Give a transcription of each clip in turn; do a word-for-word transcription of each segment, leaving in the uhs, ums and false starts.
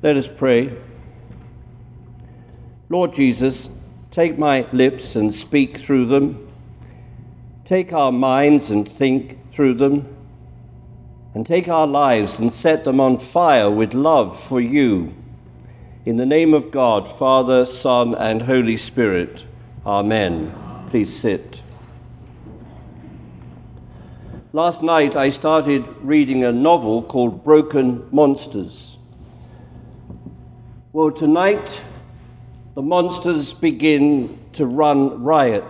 Let us pray. Lord Jesus, take my lips and speak through them. Take our minds and think through them. And take our lives and set them on fire with love for you. In the name of God, Father, Son, and Holy Spirit. Amen. Please sit. Last night I started reading a novel called Broken Monsters. Well, tonight the monsters begin to run riot.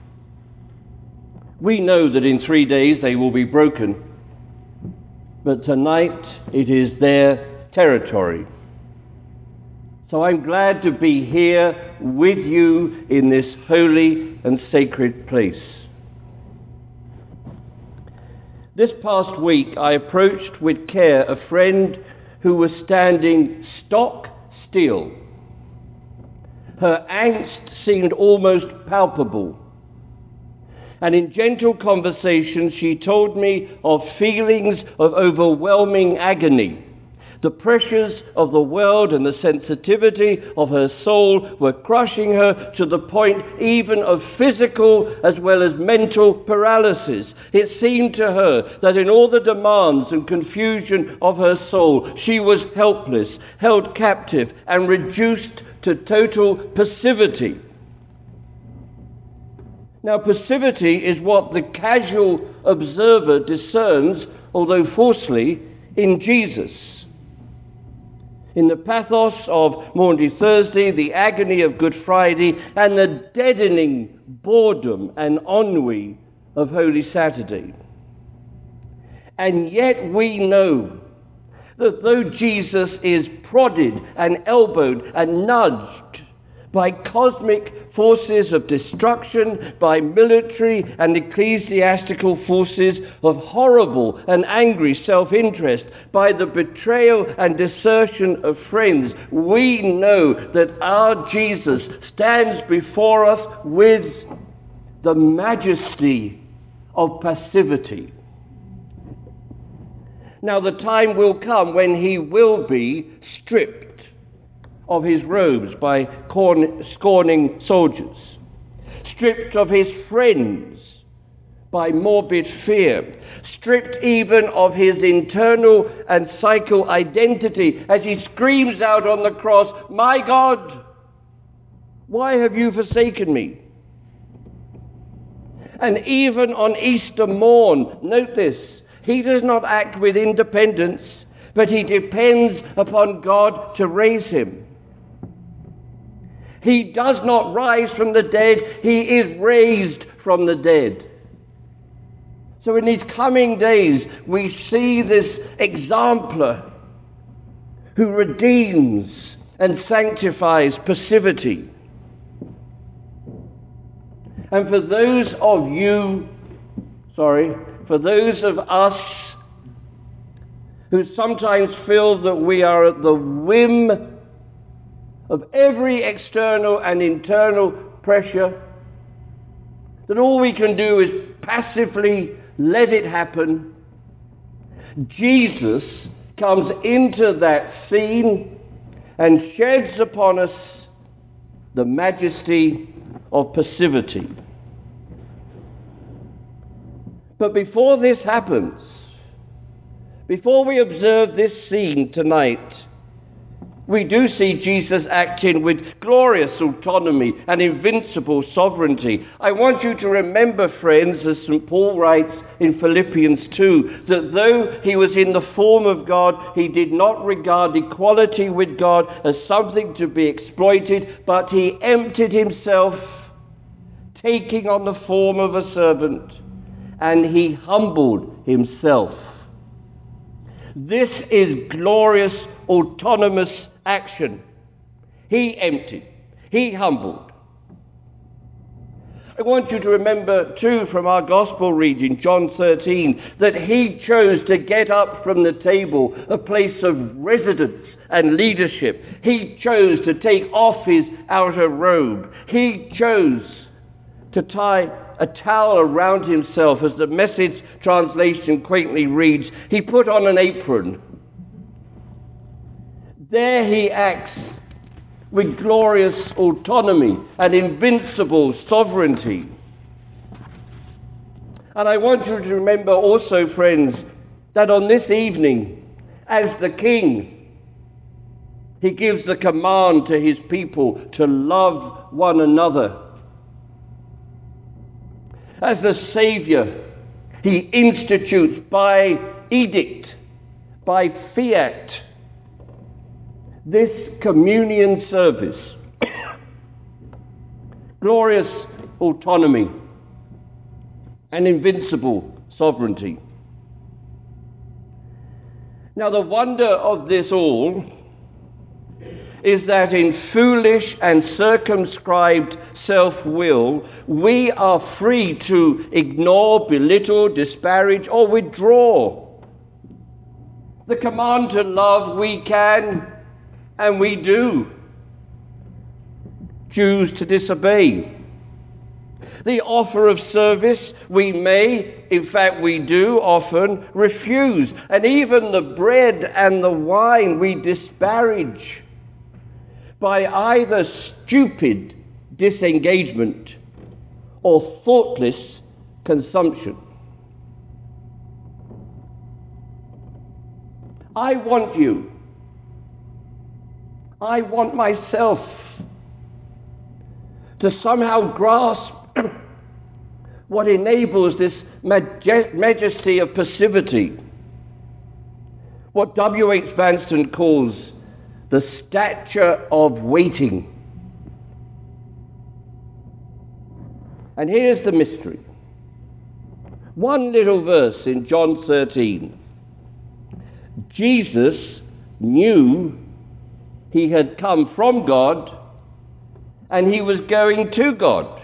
We know that in three days they will be broken, but tonight it is their territory. So I'm glad to be here with you in this holy and sacred place. This past week I approached with care a friend who was standing stock still. Her angst seemed almost palpable. And in gentle conversation, she told me of feelings of overwhelming agony. The pressures of the world and the sensitivity of her soul were crushing her to the point even of physical as well as mental paralysis. It seemed to her that in all the demands and confusion of her soul, she was helpless, held captive, and reduced to total passivity. Now, passivity is what the casual observer discerns, although falsely, in Jesus. In the pathos of Maundy Thursday, the agony of Good Friday, and the deadening boredom and ennui of Holy Saturday. And yet we know that though Jesus is prodded and elbowed and nudged by cosmic forces of destruction, by military and ecclesiastical forces of horrible and angry self-interest, by the betrayal and desertion of friends, we know that our Jesus stands before us with the majesty of passivity. Now the time will come when he will be stripped of his robes by corn- scorning soldiers, stripped of his friends by morbid fear, stripped even of his internal and psycho identity as he screams out on the cross, "My God, why have you forsaken me?" And even on Easter morn, note this, he does not act with independence, but he depends upon God to raise him. He does not rise from the dead, he is raised from the dead. So in these coming days, we see this exemplar who redeems and sanctifies passivity. And for those of you, sorry, for those of us who sometimes feel that we are at the whim of every external and internal pressure, that all we can do is passively let it happen, Jesus comes into that scene and sheds upon us the majesty of passivity. But before this happens, before we observe this scene tonight, we do see Jesus acting with glorious autonomy and invincible sovereignty. I want you to remember, friends, as Saint Paul writes in Philippians two, that though he was in the form of God, he did not regard equality with God as something to be exploited, but he emptied himself, taking on the form of a servant, and he humbled himself. This is glorious, autonomous action. He emptied. He humbled. I want you to remember too from our gospel reading, John thirteen, that he chose to get up from the table, a place of residence and leadership. He chose to take off his outer robe. He chose to tie a towel around himself, as the Message translation quaintly reads. He put on an apron. There he acts with glorious autonomy and invincible sovereignty. And I want you to remember also, friends, that on this evening, as the King, he gives the command to his people to love one another. As the Saviour, he institutes by edict, by fiat, this communion service. Glorious autonomy and invincible sovereignty. Now, the wonder of this all is that in foolish and circumscribed self-will, we are free to ignore, belittle, disparage, or withdraw. The command to love we can, and we do, choose to disobey. The offer of service we may, in fact we do often, refuse. And even the bread and the wine we disparage by either stupid disengagement or thoughtless consumption. I want you. I want myself to somehow grasp what enables this majesty of passivity, what W H Vanston calls the stature of waiting. And here's the mystery. One little verse in John thirteen. Jesus knew he had come from God and he was going to God.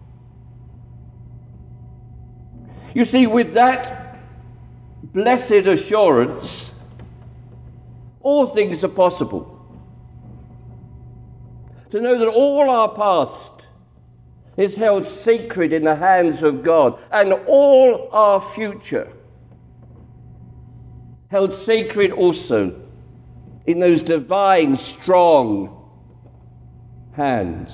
You see, with that blessed assurance, all things are possible. To know that all our past is held sacred in the hands of God, and all our future held sacred also in those divine, strong hands.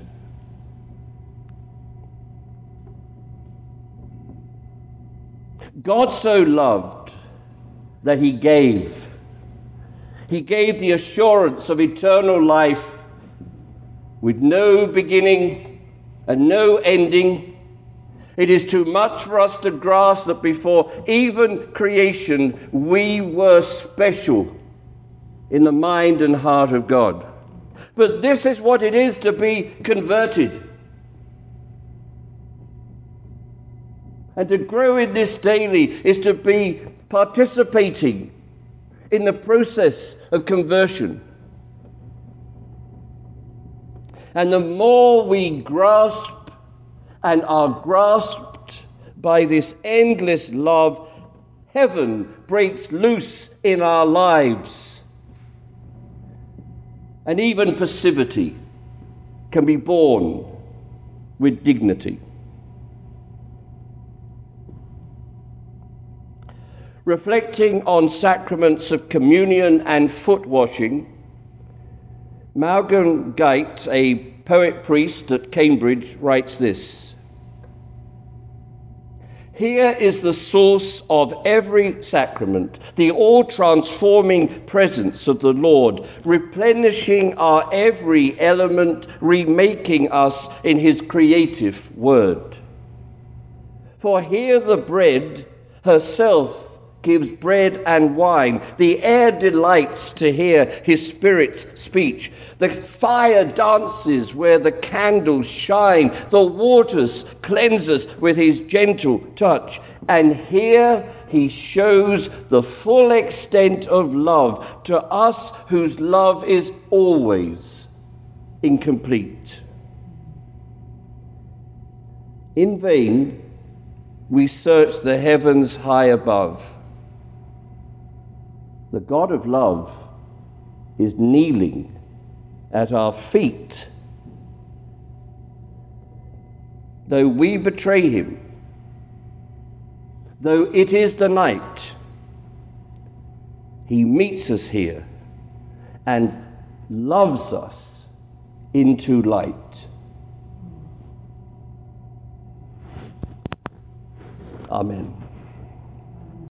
God so loved that he gave. He gave the assurance of eternal life with no beginning and no ending. It is too much for us to grasp that before even creation, we were special in the mind and heart of God. But this is what it is to be converted. And to grow in this daily is to be participating in the process of conversion. And the more we grasp and are grasped by this endless love, heaven breaks loose in our lives. And even passivity can be borne with dignity. Reflecting on sacraments of communion and foot washing, Malcolm Guite, a poet priest at Cambridge, writes this: "Here is the source of every sacrament, the all-transforming presence of the Lord, replenishing our every element, remaking us in his creative word. For here the bread herself gives bread and wine. The air delights to hear his Spirit's speech. The fire dances where the candles shine. The waters cleanse us with his gentle touch. And here he shows the full extent of love to us whose love is always incomplete. In vain we search the heavens high above. The God of love is kneeling at our feet. Though we betray him, though it is the night, he meets us here and loves us into light. Amen.